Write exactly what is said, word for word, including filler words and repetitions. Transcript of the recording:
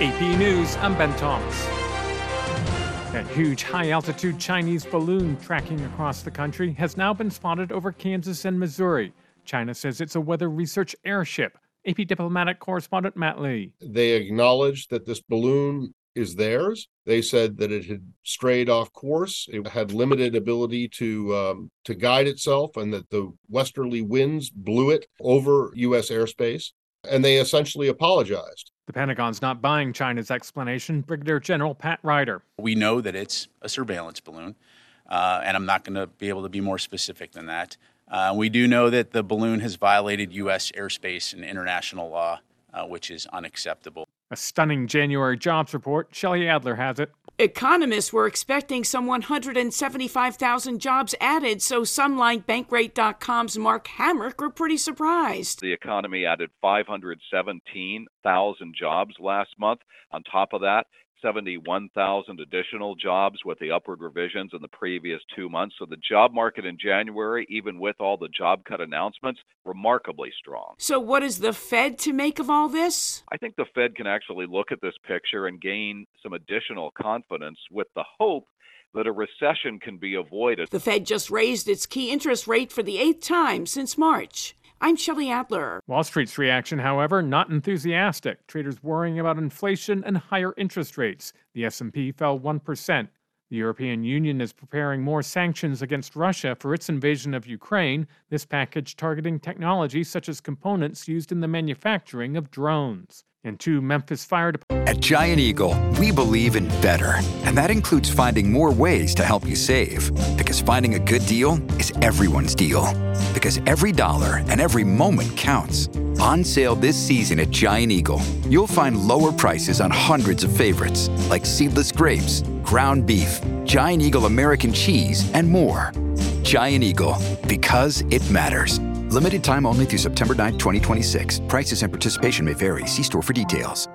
A P News, I'm Ben Thomas. That huge high-altitude Chinese balloon tracking across the country has now been spotted over Kansas and Missouri. China says it's a weather research airship. A P diplomatic correspondent Matt Lee. They acknowledged that this balloon is theirs. They said that it had strayed off course. It had limited ability to um, to guide itself, and that the westerly winds blew it over U S airspace. And they essentially apologized. The Pentagon's not buying China's explanation. Brigadier General Pat Ryder. We know that it's a surveillance balloon, uh, and I'm not going to be able to be more specific than that. Uh, we do know that the balloon has violated U S airspace and international law, uh, which is unacceptable. A stunning January jobs report. Shelley Adler has it. Economists were expecting some one hundred seventy-five thousand jobs added, so some like Bankrate dot com's Mark Hamrick were pretty surprised. The economy added five hundred seventeen thousand jobs last month. On top of that, seventy-one thousand additional jobs with the upward revisions in the previous two months. So the job market in January, even with all the job cut announcements, remarkably strong. So what is the Fed to make of all this? I think the Fed can actually look at this picture and gain some additional confidence with the hope that a recession can be avoided. The Fed just raised its key interest rate for the eighth time since March. I'm Shelley Adler. Wall Street's reaction, however, not enthusiastic. Traders worrying about inflation and higher interest rates. The S and P fell one percent. The European Union is preparing more sanctions against Russia for its invasion of Ukraine, this package targeting technology such as components used in the manufacturing of drones. And two Memphis Fire Department. At Giant Eagle, we believe in better. And that includes finding more ways to help you save. Because finding a good deal is everyone's deal. Because every dollar and every moment counts. On sale this season at Giant Eagle, you'll find lower prices on hundreds of favorites, like seedless grapes, ground beef, Giant Eagle American cheese, and more. Giant Eagle, because it matters. Limited time only through September ninth, twenty twenty-six. Prices and participation may vary. See store for details.